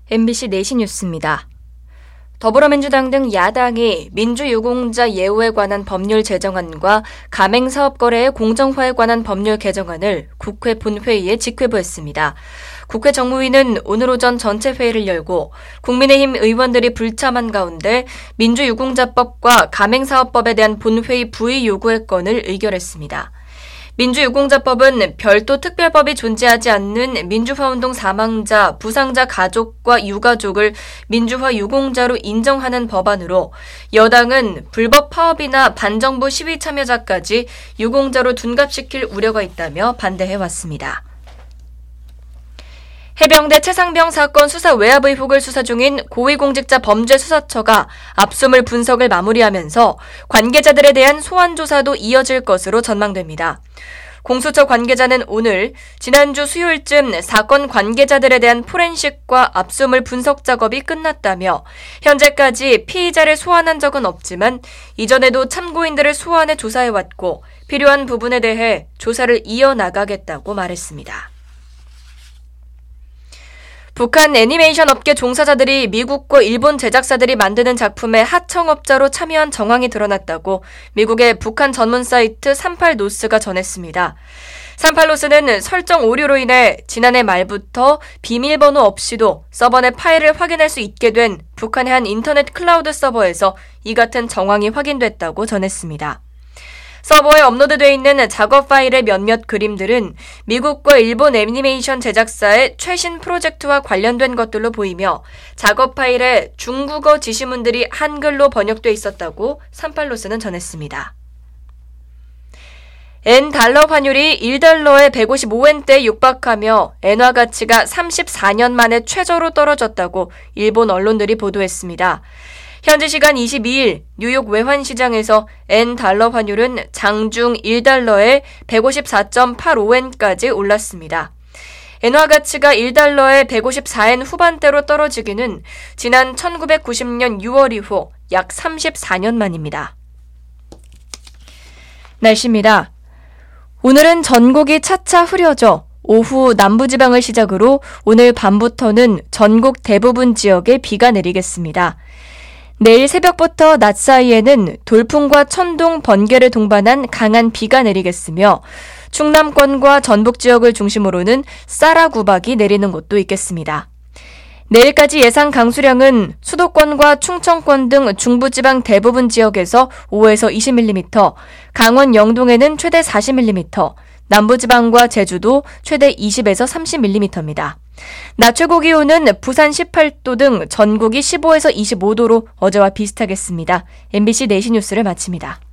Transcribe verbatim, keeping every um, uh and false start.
엠비씨 내시 뉴스입니다. 더불어민주당 등 야당이 민주유공자 예우에 관한 법률 제정안과 가맹사업거래의 공정화에 관한 법률 개정안을 국회 본회의에 직회부했습니다. 국회 정무위는 오늘 오전 전체 회의를 열고 국민의힘 의원들이 불참한 가운데 민주유공자법과 가맹사업법에 대한 본회의 부의 요구의 건을 의결했습니다. 민주유공자법은 별도 특별법이 존재하지 않는 민주화운동 사망자, 부상자 가족과 유가족을 민주화 유공자로 인정하는 법안으로 여당은 불법 파업이나 반정부 시위 참여자까지 유공자로 둔갑시킬 우려가 있다며 반대해왔습니다. 해병대 최상병 사건 수사 외압 의혹을 수사 중인 고위공직자 범죄수사처가 압수물 분석을 마무리하면서 관계자들에 대한 소환 조사도 이어질 것으로 전망됩니다. 공수처 관계자는 오늘 지난주 수요일쯤 사건 관계자들에 대한 포렌식과 압수물 분석 작업이 끝났다며 현재까지 피의자를 소환한 적은 없지만 이전에도 참고인들을 소환해 조사해왔고 필요한 부분에 대해 조사를 이어나가겠다고 말했습니다. 북한 애니메이션 업계 종사자들이 미국과 일본 제작사들이 만드는 작품에 하청업자로 참여한 정황이 드러났다고 미국의 북한 전문 사이트 삼팔노스가 전했습니다. 삼팔노스는 설정 오류로 인해 지난해 말부터 비밀번호 없이도 서버 내 파일을 확인할 수 있게 된 북한의 한 인터넷 클라우드 서버에서 이 같은 정황이 확인됐다고 전했습니다. 서버에 업로드되어 있는 작업 파일의 몇몇 그림들은 미국과 일본 애니메이션 제작사의 최신 프로젝트와 관련된 것들로 보이며 작업 파일에 중국어 지시문들이 한글로 번역돼 있었다고 삼팔노스는 전했습니다. 엔달러 환율이 일 달러에 백오십오 엔대에 육박하며 엔화 가치가 삼십사 년 만에 최저로 떨어졌다고 일본 언론들이 보도했습니다. 현지 시간 이십이 일 뉴욕 외환시장에서 엔달러 환율은 장중 일 달러에 백오십사 점 팔오 엔까지 올랐습니다. 엔화 가치가 일 달러에 백오십사 엔 후반대로 떨어지기는 지난 천구백구십 년 유월 이후 약 삼십사 년 만입니다. 날씨입니다. 오늘은 전국이 차차 흐려져 오후 남부지방을 시작으로 오늘 밤부터는 전국 대부분 지역에 비가 내리겠습니다. 내일 새벽부터 낮 사이에는 돌풍과 천둥, 번개를 동반한 강한 비가 내리겠으며 충남권과 전북 지역을 중심으로는 쌀아구박이 내리는 곳도 있겠습니다. 내일까지 예상 강수량은 수도권과 충청권 등 중부지방 대부분 지역에서 오에서 이십 밀리미터, 강원 영동에는 최대 사십 밀리미터, 남부지방과 제주도 최대 이십에서 삼십 밀리미터입니다. 낮 최고 기온은 부산 십팔 도 등 전국이 십오에서 이십오 도로 어제와 비슷하겠습니다. 엠비씨 내시 뉴스를 마칩니다.